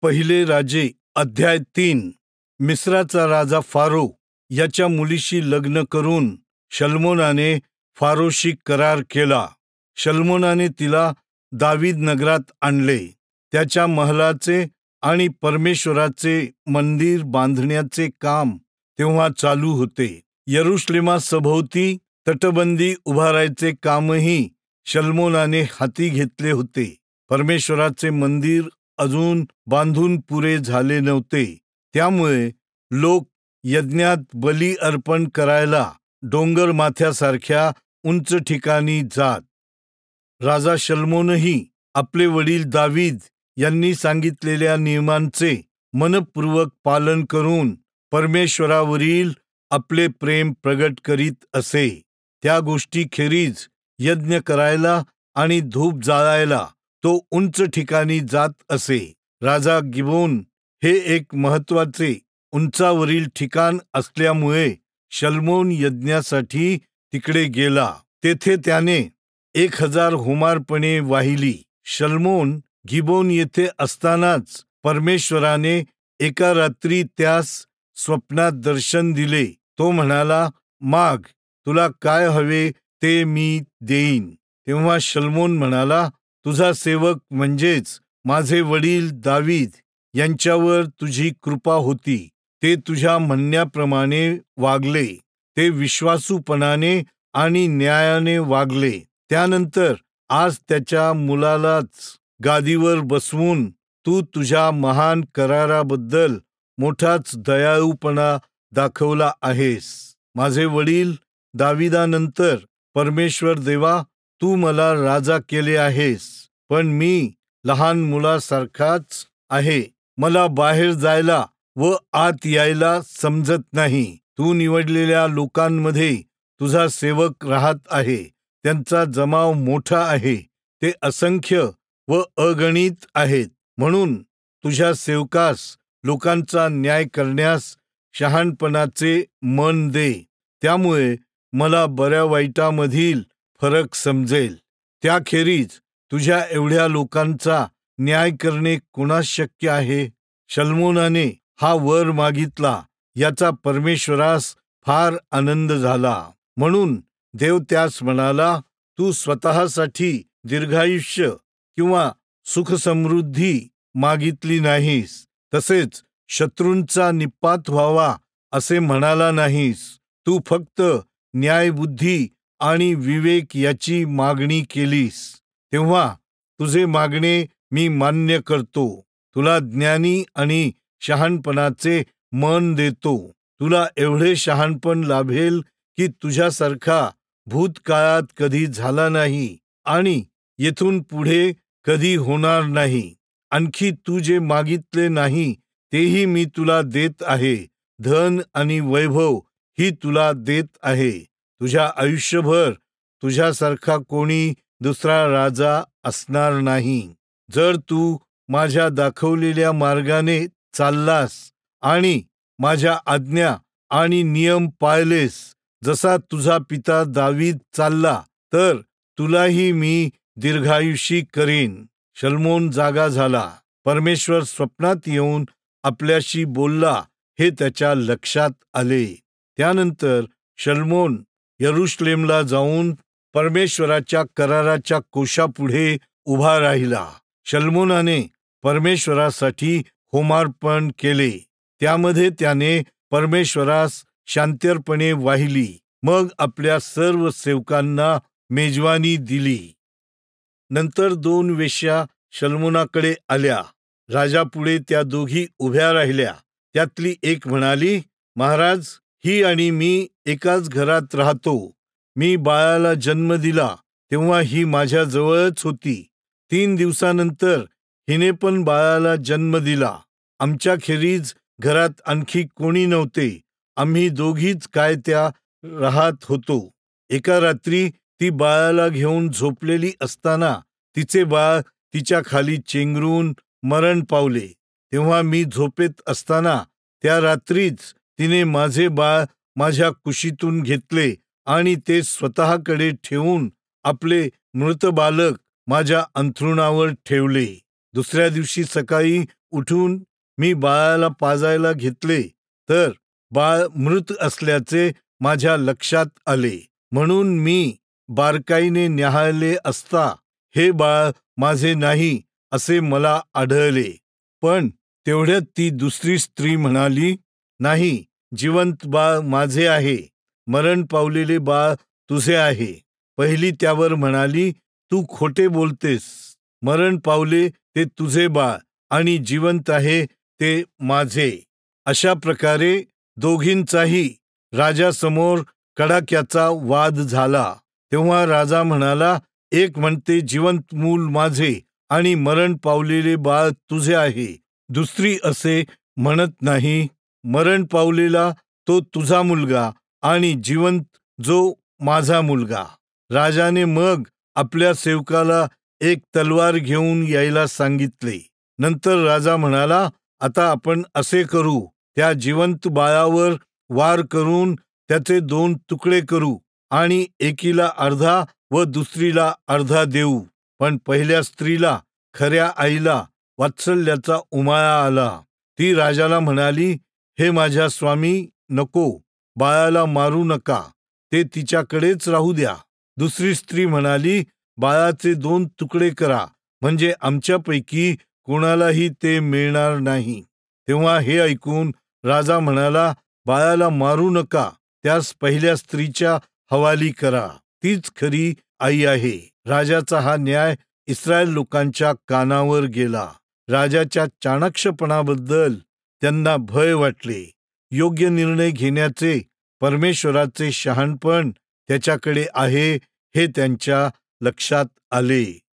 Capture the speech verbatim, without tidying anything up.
पहिले राजे अध्याय तीन. मिस्राचा राजा फारो याच्या मुलीशी लग्न करून शल्मोनाने फारोशी करार केला. शल्मोनाने तिला दावीद नगरात आणले. त्याच्या महलाचे आणि परमेश्वराचे मंदिर बांधण्याचे काम तेव्हा चालू होते. यरुशलेमासभोवती तटबंदी उभारायचे कामही शल्मोनाने हाती घेतले होते. परमेश्वराचे मंदिर अजून बांधून पुरे झाले नव्हते, त्यामुळे लोक यज्ञात बली अर्पण करायला डोंगर माथ्यासारख्या उंच ठिकाणी जात. राजा शल्मोनही आपले वडील दावीद यांनी सांगितलेल्या नियमांचे मनपूर्वक पालन करून परमेश्वरावरील आपले प्रेम प्रगट करीत असे. त्या गोष्टीखेरीज यज्ञ करायला आणि धूप जाळायला तो उंच ठिकाणी जात असे. राजा गिबोन हे एक महत्वाचे उंचावरील ठिकाण असल्यामुळे शल्मोन यज्ञासाठी तिकडे गेला. तेथे त्याने एक हजार होमार्पणे वाहिली. शल्मोन गिबोन येथे असतानाच परमेश्वराने एका रात्री त्यास स्वप्नात दर्शन दिले. तो म्हणाला, माग, तुला काय हवे ते मी देईन. तेव्हा शल्मोन म्हणाला, तुझा सेवक म्हणजेच माझे वडील दावीद यांच्यावर तुझी कृपा होती. ते तुझ्या म्हणण्याप्रमाणे वागले. ते विश्वासूपणाने आणि न्यायाने वागले. त्यानंतर आज त्याच्या मुलालाच गादीवर बसवून तू तुझ्या महान कराराबद्दल मोठाच दयाळूपणा दाखवला आहेस. माझे वडील दाविदानंतर परमेश्वर देवा, तू मला राजा केले आहेस, पण मी लहान मुलासारखाच आहे. मला बाहेर जायला व आत यायला समजत नाही. तू निवडलेल्या लोकांमध्ये तुझा सेवक राहत आहे. त्यांचा जमाव मोठा आहे. ते असंख्य व अगणित आहेत. म्हणून तुझ्या सेवकास लोकांचा न्याय करण्यास शहाणपणाचे मन दे. त्यामुळे मला बऱ्या वाईटामधील फरक समजेल. त्याखेरीज तुझ्या एवढ्या लोकांचा न्याय करणे कोणास शक्य आहे? शल्मोनाने हा वर मागितला याचा परमेश्वरास फार आनंद झाला. म्हणून देव त्यास म्हणाला, तू स्वतःसाठी दीर्घायुष्य किंवा सुखसमृद्धी मागितली नाहीस, तसेच शत्रूंचा निपात व्हावा असे म्हणाला नाहीस. तू फक्त न्यायबुद्धी आणि विवेक याची मागणी केलीस. तेव्हा तुझे मागणे मी मान्य करतो. तुला ज्ञानी आणि शहाणपणाचे मन देतो. तुला एवढे शहाणपण लाभेल की तुझ्यासारखा भूतकाळात कधी झाला नाही आणि येथून पुढे कधी होणार नाही. आणखी तू जे मागितले नाही तेही मी तुला देत आहे. धन आणि वैभव ही तुला देत आहे. तुझ्या आयुष्यभर तुझ्यासारखा कोणी दुसरा राजा असणार नाही. जर तू माझ्या दाखवलेल्या मार्गाने चाललास आणि माझ्या आज्ञा आणि नियम पाळलेस, जसा तुझा पिता दावीद चालला, तर तुलाही मी दीर्घायुषी करीन. शल्मोन जागा झाला. परमेश्वर स्वप्नात येऊन आपल्याशी बोलला हे त्याच्या लक्षात आले. त्यानंतर शल्मोन यरुशलेमला जाऊन परमेश्वराच्या कराराच्या कोशापुढे उभा राहिला. शल्मोनाने परमेश्वरासाठी होमार्पण केले. त्यामध्ये त्याने परमेश्वरास शांत्यर्पणे वाहिली. मग आपल्या सर्व सेवकांना मेजवानी दिली. नंतर दोन वेश्या शल्मोनाकडे आल्या. राजापुढे त्या दोघी उभ्या राहिल्या. त्यातली एक म्हणाली, महाराज, ही आणि मी एकाच घरात राहतो. मी बाळाला जन्म दिला तेव्हा ही माझ्या जवळच होती. तीन दिवसानंतर हिने पण बाळाला जन्म दिला. आमच्याखेरीज घरात आणखी कोणी नव्हते. आम्ही दोघीच काय त्या राहत होतो. एका रात्री ती बाळाला घेऊन झोपलेली असताना तिचे बाळ तिच्या खाली चेंगरून मरण पावले. तेव्हा मी झोपेत असताना त्या रात्रीच तिने माझे बाळ माझ्या कुशीतून घेतले आणि ते स्वतःकडे ठेवून आपले मृत बालक माझ्या अंथरुणावर ठेवले. दुसऱ्या दिवशी सकाळी उठून मी बाळाला पाजायला घेतले तर बाळ मृत असल्याचे माझ्या लक्षात आले. म्हणून मी बारकाईने न्याहाळले असता हे बाळ माझे नाही असे मला आढळले. पण तेवढ्यात ती दुसरी स्त्री म्हणाली, नाही, जिवंत बाळ माझे आहे, मरण पावलेले बाळ तुझे आहे. पहिली त्यावर म्हणाली, तू खोटे बोलतेस. मरण पावले ते तुझे बाळ आणि जिवंत आहे ते माझे. अशा प्रकारे दोघींचाही राजासमोर कडाक्याचा वाद झाला. तेव्हा राजा म्हणाला, एक म्हणते जिवंत मूल माझे आणि मरण पावलेले बाळ तुझे आहे. दुसरी असे म्हणत नाही, मरण पावलेला तो तुझा मुलगा आणि जिवंत जो माझा मुलगा. राजाने मग आपल्या सेवकाला एक तलवार घेऊन यायला सांगितले. नंतर राजा म्हणाला, आता आपण असे करू, त्या जिवंत बाळावर वार करून त्याचे दोन तुकडे करू आणि एकीला अर्धा व दुसरीला अर्धा देऊ. पण पहिल्या स्त्रीला, खऱ्या आईला वात्सल्याचा उमाळा आला. ती राजाला म्हणाली, हे माझ्या स्वामी, नको, बाळाला मारू नका, ते तिच्याकडेच राहू द्या. दुसरी स्त्री म्हणाली, बाळाचे दोन तुकडे करा, म्हणजे आमच्यापैकी कोणालाही ते मिळणार नाही. तेव्हा हे ऐकून राजा म्हणाला, बाळाला मारू नका, त्यास पहिल्या स्त्रीच्या हवाली करा, तीच खरी आई आहे. राजाचा हा न्याय इस्रायल लोकांच्या कानावर गेला. राजाच्या चाणाक्षपणाबद्दल त्यांना भय वाटले. योग्य निर्णय घेण्याचे परमेश्वराचे शहाणपण त्याच्याकडे आहे हे त्यांच्या लक्षात आले.